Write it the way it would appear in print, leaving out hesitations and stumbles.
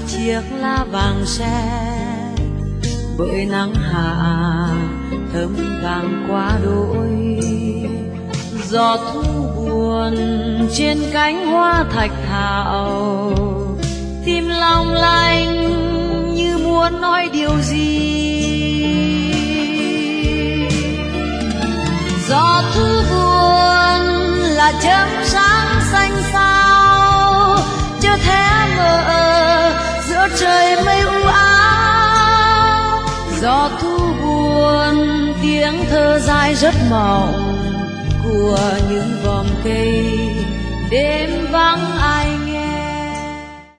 chiếc lá vàng xe bởi nắng hạ thơm vàng qua đôi. Gió thu buồn trên cánh hoa thạch thảo, tim long lanh như muốn nói điều gì. Gió thu buồn là chớp sáng xanh sao, chớ thế mờ giữa trời mây u ám. Gió thu buồn tiếng thơ dài rất mỏng của những vòm cây đêm vắng